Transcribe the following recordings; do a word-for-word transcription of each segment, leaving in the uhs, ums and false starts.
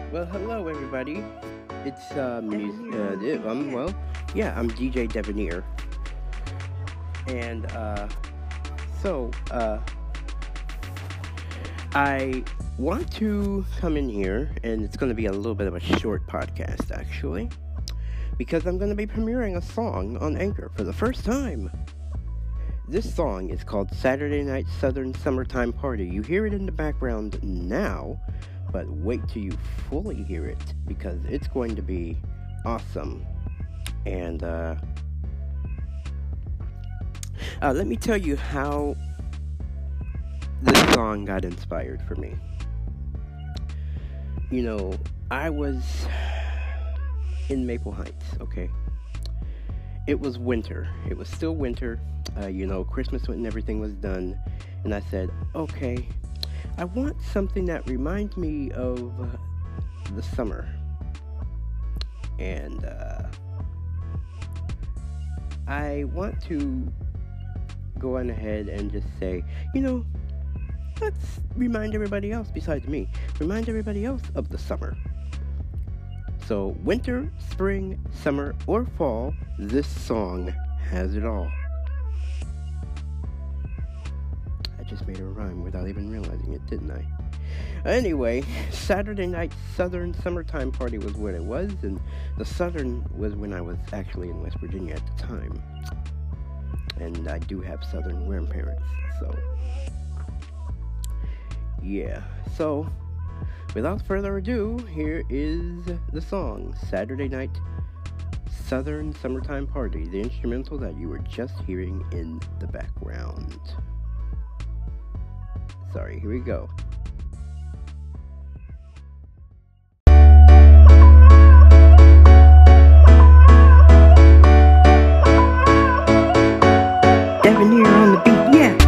Well, hello everybody. It's uh, mus- uh it- um, well, yeah, I'm D J Devanir, and uh, so uh, I want to come in here, and it's going to be a little bit of a short podcast actually, because I'm going to be premiering a song on Anchor for the first time. This song is called Saturday Night Southern Summertime Party. You hear it in the background now, but wait till you fully hear it because it's going to be awesome. And uh, uh, let me tell you how this song got inspired for me. You know, I was in Maple Heights, okay? It was winter. It was still winter. Uh, you know, Christmas and everything was done. And I said, okay, I want something that reminds me of uh, the summer. And uh, I want to go on ahead and just say, you know, let's remind everybody else besides me, remind everybody else of the summer. So winter, spring, summer, or fall, this song has it all. I just made a rhyme without even realizing it, didn't I? Anyway, Saturday Night Southern Summertime Party was what it was, and the Southern was when I was actually in West Virginia at the time. And I do have Southern grandparents, so yeah. So, without further ado, here is the song, Saturday Night Southern Summertime Party, the instrumental that you were just hearing in the background. Sorry, here we go. Devanir on the beat, yeah.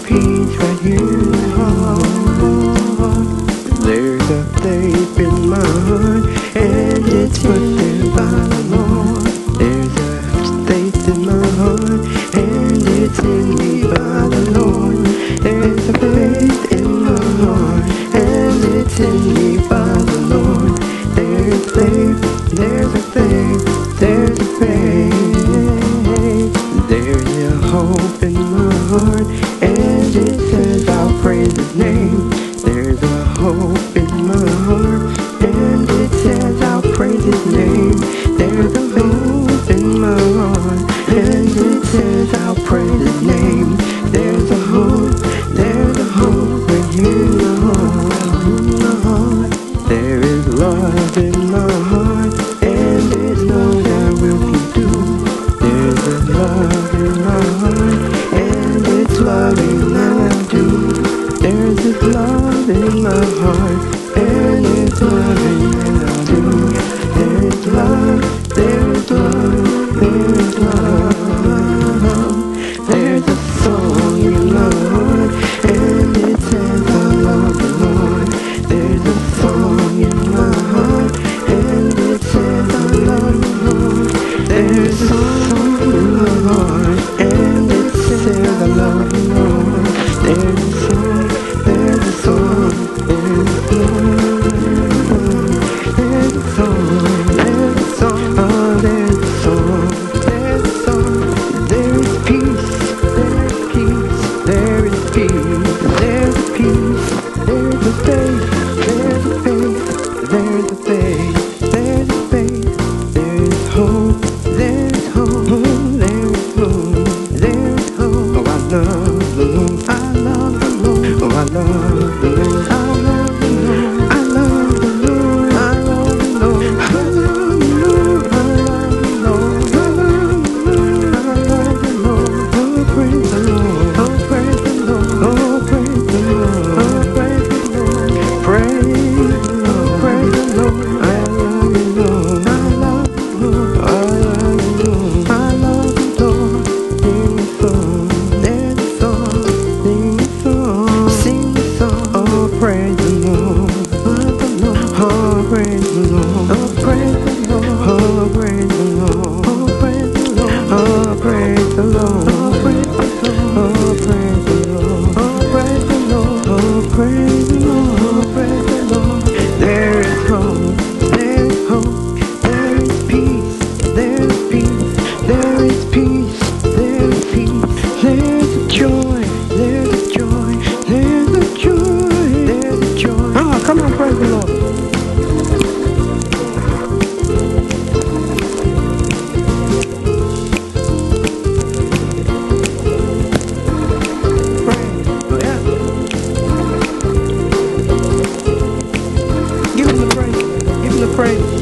peace right here in my heart. There's a faith in my heart, and it's put there by the Lord. There's a faith in my heart, and it's in me by the Lord. There's a faith in my heart, and it's in me by the Lord. There's faith, there's a faith, there's a faith. There's a hope in my heart, and it says I'll praise His name. There's a hope in my heart, and it says I'll praise His name. There's a hope in my heart, and it says I'll praise His name. There's a hope, there's a hope right here in my heart, in my heart. There is love in my heart, and it knows I will keep doing. There's a love in my heart, and it's loving I do. There's this love in my heart, and it's loving and I do. There's love, there's love, there's love. There's a song in my heart, and it says I love the Lord. There's a song in my heart, and it says I love the Lord. There's a song in my heart, and it says I love the Lord. There's a song, there's a song, there's a song, there's a song, there's a song, oh, there's a song, there's a song. There is peace, there is peace, there is peace, there's a peace, there's a faith, there's a faith, there's a faith, there's a faith, there's hope, there's hope, there's hope, there's hope. Oh, I love the Lord, I love the Lord, oh, I love the Lord, I love the Lord, I love the Lord, I love the Lord, I love the Lord, I love the Lord, I love the Lord, I love the Lord. Oh, praise the Lord, oh, praise the Lord, oh, praise the Lord, oh, praise the Lord, praise the Lord, praise the Lord. I love you, Lord, I love the Lord, I love the Lord, I love the Lord. Sing a song, there's a song, sing a song, sing a song. Oh, praise the Lord, love the Lord, oh, praise the Lord, oh, praise the Lord, oh, praise the Lord, oh, praise the Lord, oh, praise the Lord, oh, praise the Lord, oh, praise the Lord, oh, praise the Lord, oh, praise the Lord, oh, praise the Lord. There is hope, there is hope, there is peace, there is peace, there is peace, there is peace, there's a joy, there's a joy, there's a joy, there's a joy. Oh, come on, praise the Lord. Praise, oh yeah. Give him the praise, give him the praise.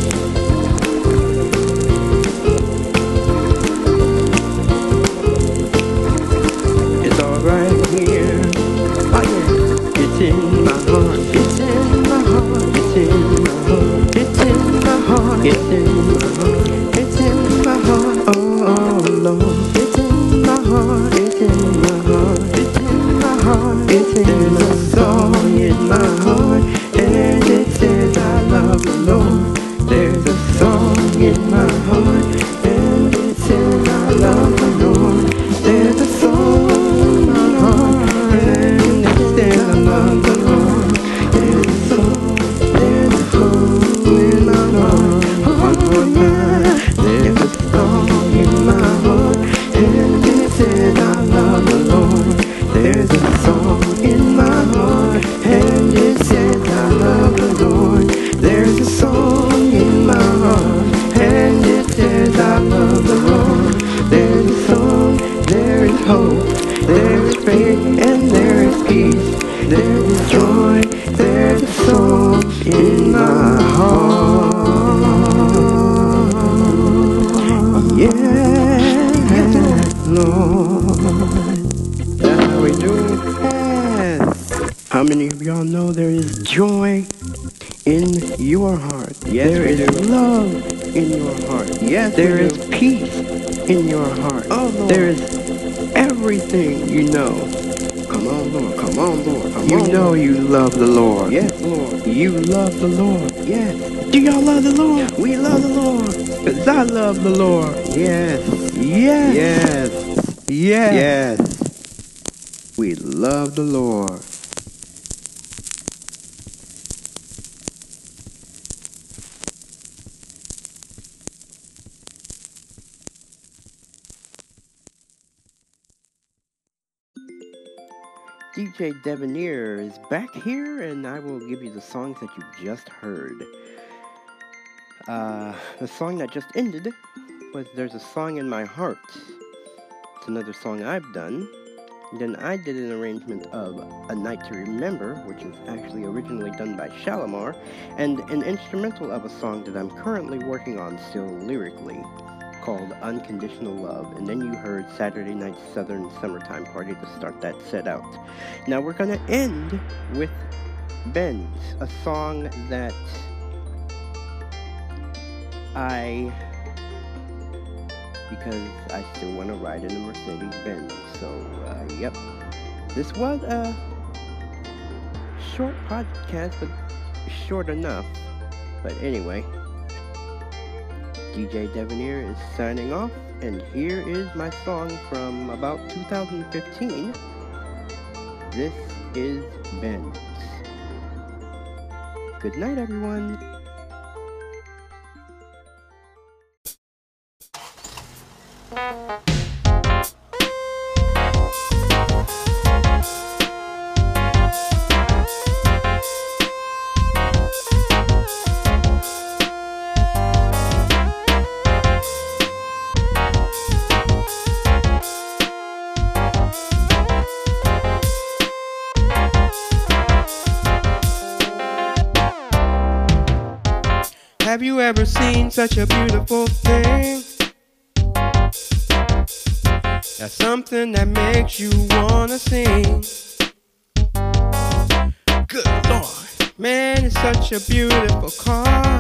It's alright here. Oh yeah. It's in my heart. It's in my heart. It's in my heart. It's in my heart. It's in my heart. It's in my heart. Oh, oh Lord. It's in my heart. It's in my heart. It's in my heart. It's in my song in my heart, and it says I love the Lord. There's a song in my heart, and it says I love the Lord. There's a song in my heart, and it says I love the Lord. There's a song, there's a song in my heart, oh yeah. There's a song in my heart, and it says I love the Lord. There's a song in my heart, and it says I love the Lord. There's a song in my heart, and it says I love the Lord. There's a song, there is hope, there is faith, and there is peace. There's joy, there's a song in my heart. Yeah, Lord. That's how we do it. Yes. How many of y'all know there is joy in your heart? Yes, there is do. love in your heart. Yes, there is do. peace in your heart. Oh, Lord. There is everything you know. Come on. Come on, Lord. Come You on, know Lord. you love the Lord. Yes, Lord. You love the Lord. Yes. Do y'all love the Lord? We love the Lord. Because I love the Lord. Yes. Yes. Yes. Yes. Yes. We love the Lord. D J Debonair is back here, and I will give you the songs that you just heard. Uh, the song that just ended was There's a Song in My Heart. It's another song I've done. And then I did an arrangement of A Night to Remember, which is actually originally done by Shalimar, and an instrumental of a song that I'm currently working on still lyrically, called Unconditional Love. And then you heard Saturday Night Southern Summertime Party to start that set out. Now we're going to end with Benz, a song that I, because I still want to ride in a Mercedes-Benz. So, uh, yep. This was a short podcast, but short enough. But anyway, D J Debonair is signing off, and here is my song from about two thousand fifteen. This is Benz. Good night, everyone. Have you ever seen such a beautiful thing? That's something that makes you wanna sing. Good Lord, man, it's such a beautiful car.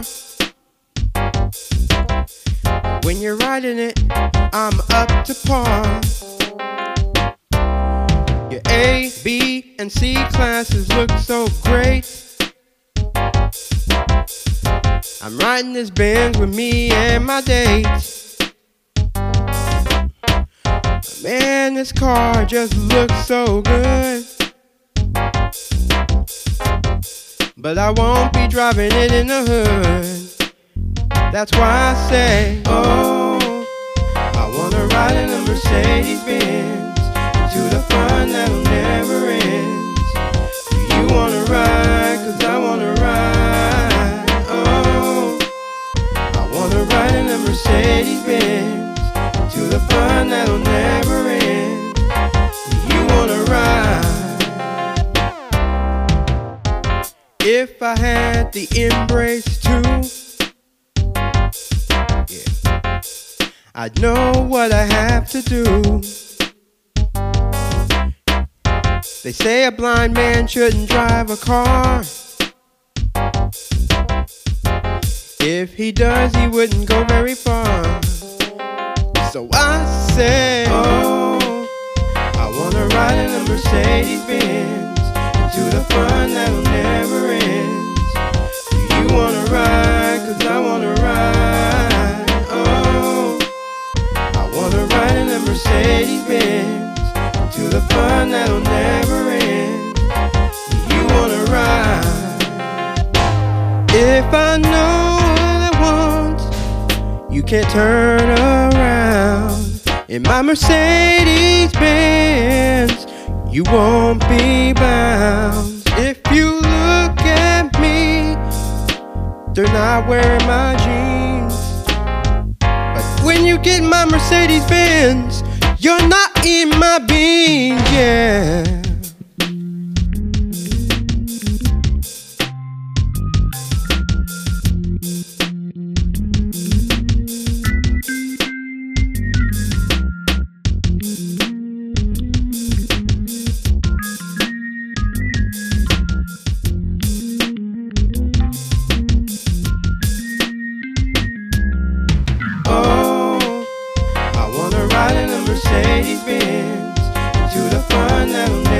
When you're riding it, I'm up to par. Your A, B, and C classes look so great. I'm riding this Benz with me and my date. Man, this car just looks so good. But I won't be driving it in the hood. That's why I say, oh, I wanna ride in a Mercedes-Benz into the fun that'll never end. Do you wanna ride? Cause I wanna ride. Oh, I wanna ride in a Mercedes-Benz into the fun that'll never end. Do you wanna ride? If I had the embrace too, yeah, I'd know what I have to do. They say a blind man shouldn't drive a car. If he does, he wouldn't go very far. So I say, oh, I wanna ride in a Mercedes-Benz into the fun that'll never end. Do you wanna ride? Cause I wanna ride. Oh, I wanna ride in a Mercedes-Benz into the fun that'll never end. Do you wanna ride? If I know what I want, you can't turn around. In my Mercedes-Benz, you won't be bound. If you look at me, they're not wearing my jeans. But when you get my Mercedes-Benz, you're not in my beans, yeah. Mercedes-Benz into the fun that'll never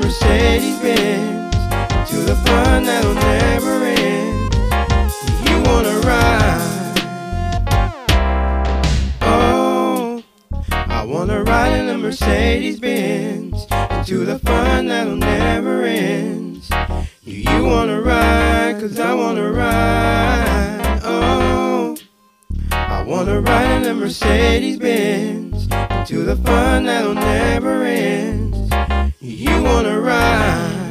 Mercedes Benz, to the fun that'll never end. You wanna ride? Oh, I wanna ride in a Mercedes Benz, to the fun that'll never end. Do you wanna ride? Cause I wanna ride. Oh, I wanna ride in a Mercedes Benz, to the fun that'll never end. You wanna ride?